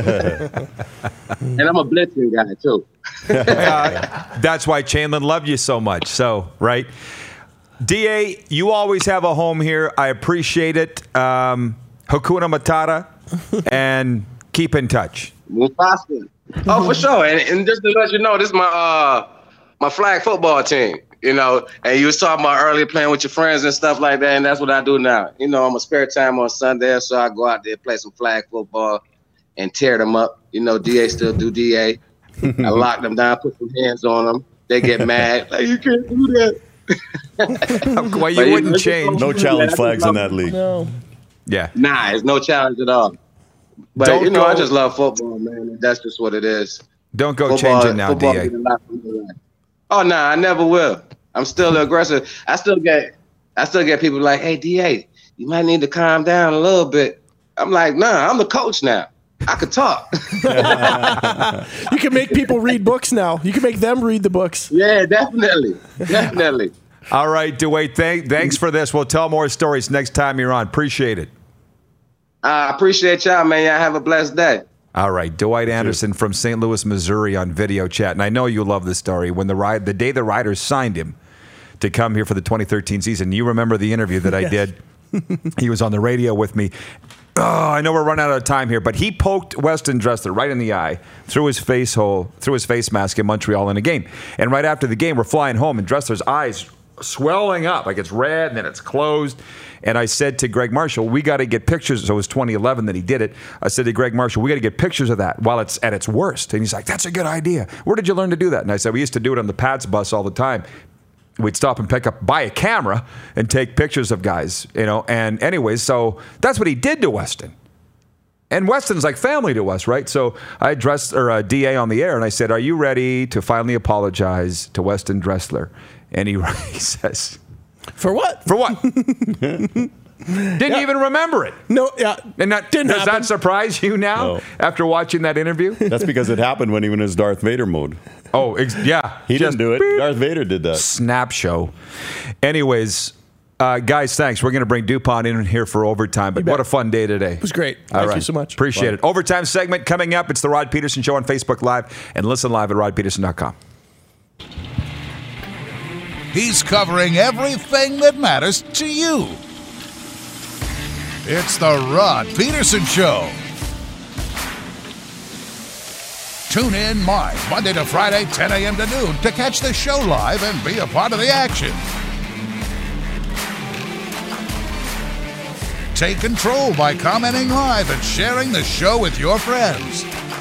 I'm a blitzing guy, too. uh, that's why Chamberlain loved you so much. So, right. D A, you always have a home here. I appreciate it. Um, Hakuna Matata, and keep in touch. Mufasa. Oh, for sure. And, and just to let you know, this is my uh my flag football team, you know, and you was talking about earlier playing with your friends and stuff like that, and that's what I do now. You know, I'm a spare time on Sunday, so I go out there, play some flag football, and tear them up. You know, D A still do D A. I lock them down, put some hands on them. They get mad. Like, you can't do that. Well, you but wouldn't change. No challenge flags in that league. No. Yeah. Nah, it's no challenge at all. But, don't you know, go, I just love football, man. That's just what it is. Don't go football, changing now, D A. Oh, nah, I never will. I'm still aggressive. I still get I still get people like, hey, D A, you might need to calm down a little bit. I'm like, nah, I'm the coach now. I could talk. You can make people read books now. You can make them read the books. Yeah, definitely. Definitely. All right, Dwayne, thank, thanks for this. We'll tell more stories next time you're on. Appreciate it. I uh, appreciate y'all, man. Y'all have a blessed day. All right, Dwight Anderson from Saint Louis, Missouri on video chat. And I know you love this story. When the ride, the day the Riders signed him to come here for the twenty thirteen season, you remember the interview that I yes. did? He was on the radio with me. Oh, I know we're running out of time here, but he poked Weston Dressler right in the eye through his face hole, through his face mask in Montreal in a game. And right after the game, we're flying home, and Dressler's eyes swelling up, like it's red and then it's closed. And I said to Greg Marshall, we got to get pictures. So it was twenty eleven that he did it. I said to Greg Marshall, we got to get pictures of that while it's at its worst. And he's like, that's a good idea. Where did you learn to do that? And I said, we used to do it on the Pats bus all the time. we'd stop and pick up, buy a camera and take pictures of guys, you know. And anyways, so that's what he did to Weston. And Weston's like family to us, right? So I addressed or uh, D A on the air, and I said, "Are you ready to finally apologize to Weston Dressler?" And he, he says, "For what? For what?" Didn't yeah. even remember it. No, yeah. And that, Didn't does happen. that surprise you now No. after watching that interview? That's because it happened when he was in his Darth Vader mode. Oh, ex- yeah. He Just didn't do it. beep. Darth Vader did that. Snap show. Anyways, uh, guys, thanks. We're going to bring DuPont in here for overtime, but what a fun day today. It was great. All Thank right. you so much. Appreciate Bye. it. Overtime segment coming up. It's the Rod Peterson Show on Facebook Live, and listen live at rod peterson dot com. He's covering everything that matters to you. It's the Rod Peterson Show. Tune in live Monday to Friday, ten a.m. to noon to catch the show live and be a part of the action. Take control by commenting live and sharing the show with your friends.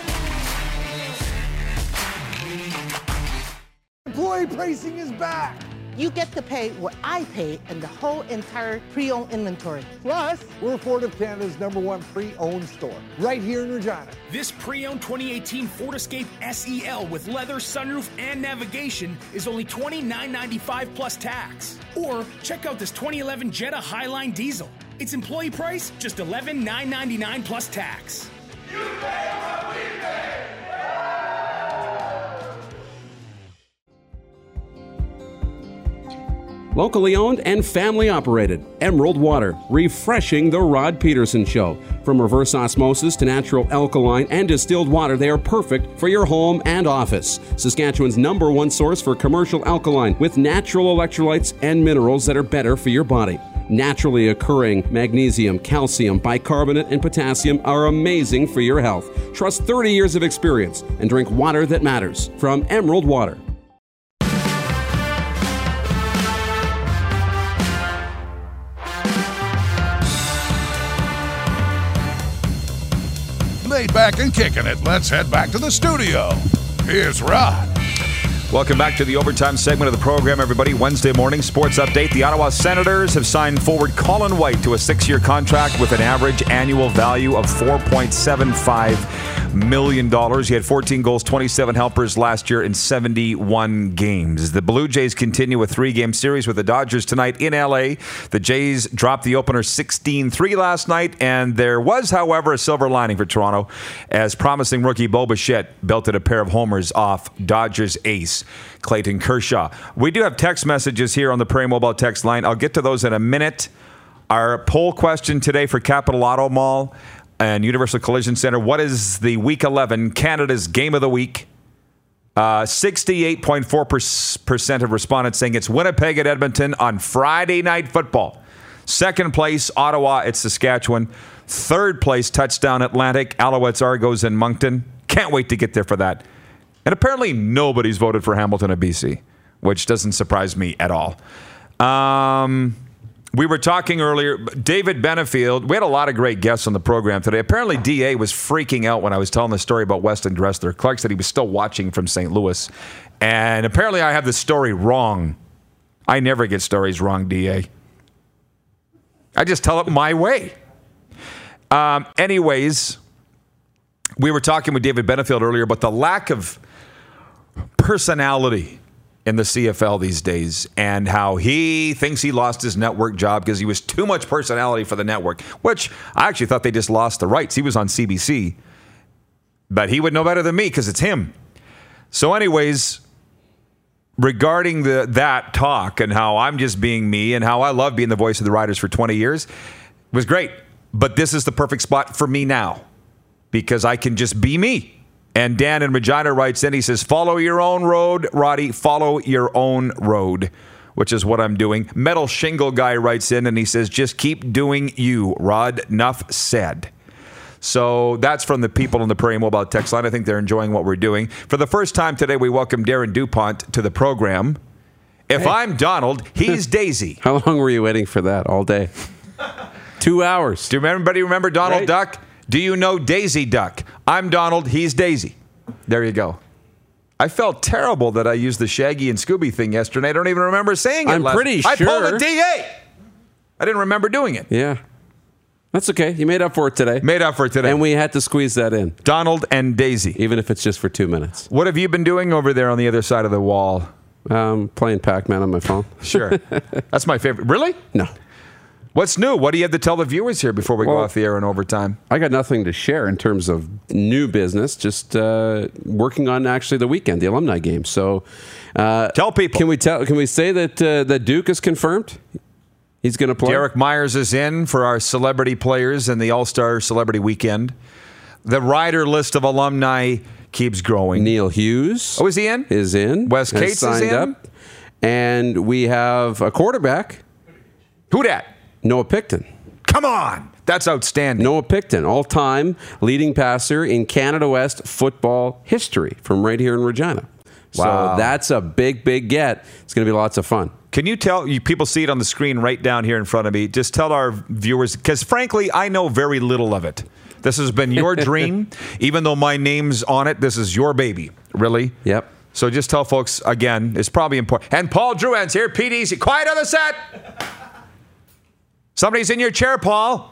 Employee pricing is back. You get to pay what I pay and the whole entire pre-owned inventory. Plus, we're Ford of Canada's number one pre-owned store, right here in Regina. This pre-owned twenty eighteen Ford Escape S E L with leather, sunroof, and navigation is only twenty-nine ninety-five plus tax. Or check out this twenty eleven Jetta Highline Diesel. Its employee price, just eleven thousand nine hundred ninety-nine dollars plus tax. You pay what we pay. Locally owned and family operated, Emerald Water, refreshing the Rod Peterson Show. From reverse osmosis to natural alkaline and distilled water, they are perfect for your home and office. Saskatchewan's number one source for commercial alkaline with natural electrolytes and minerals that are better for your body. Naturally occurring magnesium, calcium, bicarbonate, and potassium are amazing for your health. Trust thirty years of experience and drink water that matters from Emerald Water. Laid back and kicking it. Let's head back to the studio. Here's Rod. Welcome back to the overtime segment of the program, everybody. Wednesday morning sports update. The Ottawa Senators have signed forward Colin White to a six-year contract with an average annual value of four point seven five million dollars. He had fourteen goals, twenty-seven helpers last year in seventy-one games. The Blue Jays continue a three-game series with the Dodgers tonight in L A. The Jays dropped the opener sixteen three last night, and there was, however, a silver lining for Toronto as promising rookie Bo Bichette belted a pair of homers off Dodgers ace Clayton Kershaw. We do have text messages here on the Prairie Mobile text line. I'll get to those in a minute. Our poll question today for Capital Auto Mall and Universal Collision Center: what is the Week eleven Canada's Game of the Week? Uh, sixty-eight point four percent of respondents saying it's Winnipeg at Edmonton on Friday Night Football. Second place, Ottawa at Saskatchewan. Third place, Touchdown Atlantic, Alouettes Argos in Moncton. Can't wait to get there for that. And apparently nobody's voted for Hamilton at B C, which doesn't surprise me at all. Um... We were talking earlier, David Benefield. We had a lot of great guests on the program today. Apparently, D A was freaking out when I was telling the story about Weston Dressler. Clark said he was still watching from Saint Louis. And apparently, I have the story wrong. I never get stories wrong, D A. I just tell it my way. Um, anyways, we were talking with David Benefield earlier about the lack of personality in the C F L these days, and how he thinks he lost his network job because he was too much personality for the network, which I actually thought they just lost the rights. He was on C B C, but he would know better than me because it's him. So anyways, regarding the that talk and how I'm just being me and how I love being the voice of the Riders for twenty years, it was great. But this is the perfect spot for me now because I can just be me. And Dan in Regina writes in, he says, follow your own road, Roddy, follow your own road, which is what I'm doing. Metal Shingle Guy writes in and he says, just keep doing you, Rod. Nuff said. So that's from the people on the Prairie Mobile text line. I think they're enjoying what we're doing. For the first time today, we welcome Darren DuPont to the program. If hey. I'm Donald, he's Daisy. How long were you waiting for that? All day? Two hours. Do everybody remember Donald right? Duck? Do you know Daisy Duck? I'm Donald, he's Daisy. There you go. I felt terrible that I used the Shaggy and Scooby thing yesterday. I don't even remember saying it. I'm last. pretty I sure. pulled a D A. I didn't remember doing it. Yeah. That's okay. You made up for it today. Made up for it today. And we had to squeeze that in. Donald and Daisy. Even if it's just for two minutes. What have you been doing over there on the other side of the wall? Um, playing Pac-Man on my phone. Sure. That's my favorite. Really? No. What's new? What do you have to tell the viewers here before we well, go off the air in overtime? I got nothing to share in terms of new business, just uh, working on actually the weekend, the alumni game. So uh, tell people. Can we tell? Can we say that uh, that Duke is confirmed? He's going to play. Derek Myers is in for our celebrity players in the All-Star Celebrity Weekend. The rider list of alumni keeps growing. Neil Hughes. Oh, is he in? Is in. Wes Cates is in. Up. And we have a quarterback. Who dat? Noah Picton. Come on. That's outstanding. Noah Picton, all-time leading passer in Canada West football history from right here in Regina. Wow. So that's a big, big get. It's going to be lots of fun. Can you tell, you people see it on the screen right down here in front of me, just tell our viewers, because frankly, I know very little of it. This has been your dream. Even though my name's on it, this is your baby. Really? Yep. So just tell folks, again, it's probably important. And Paul Drouin's here. P D C, quiet on the set. Somebody's in your chair, Paul.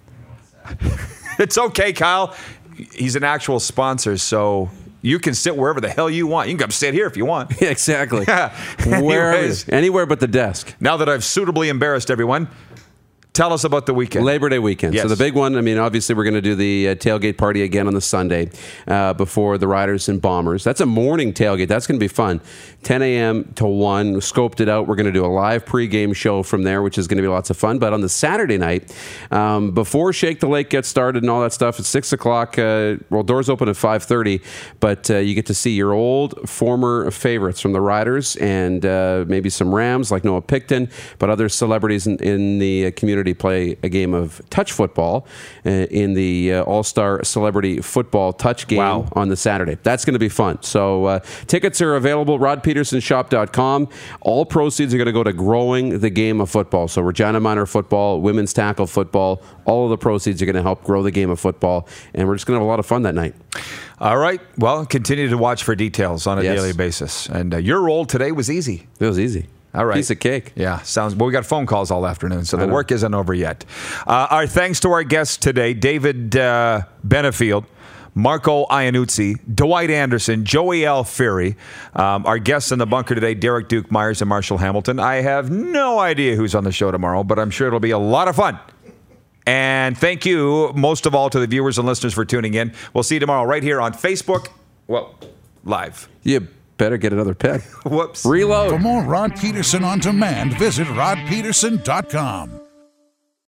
It's okay, Kyle. He's an actual sponsor, so you can sit wherever the hell you want. You can come sit here if you want. Yeah, exactly. Where, anywhere but the desk. Now that I've suitably embarrassed everyone, tell us about the weekend. Labor Day weekend. Yes. So the big one, I mean, obviously we're going to do the uh, tailgate party again on the Sunday uh, before the Riders and Bombers. That's a morning tailgate. That's going to be fun. ten a.m. to one. Scoped it out. We're going to do a live pregame show from there, which is going to be lots of fun. But on the Saturday night, um, before Shake the Lake gets started and all that stuff, at six o'clock, uh, well, doors open at five thirty, but uh, you get to see your old former favorites from the Riders and uh, maybe some Rams like Noah Picton, but other celebrities in, in the community play a game of touch football uh, in the uh, All-Star Celebrity Football Touch game wow. on the Saturday. That's going to be fun. So uh, tickets are available, rod peterson shop dot com. All proceeds are going to go to growing the game of football. So Regina Minor football, women's tackle football, all of the proceeds are going to help grow the game of football. And we're just going to have a lot of fun that night. All right. Well, continue to watch for details on a yes. daily basis. And uh, your role today was easy. It was easy. All right. Piece of cake. Yeah, sounds. Well, we got phone calls all afternoon, so the work isn't over yet. Uh, our thanks to our guests today, David uh, Benefield, Marco Iannuzzi, Dwight Anderson, Joey Alfieri. Um, our guests in the bunker today, Derek Duke Myers and Marshall Hamilton. I have no idea who's on the show tomorrow, but I'm sure it'll be a lot of fun. And thank you, most of all, to the viewers and listeners for tuning in. We'll see you tomorrow right here on Facebook. Well, live. You better get another pick. Whoops. Reload. For more Rod Peterson on demand, visit rod peterson dot com.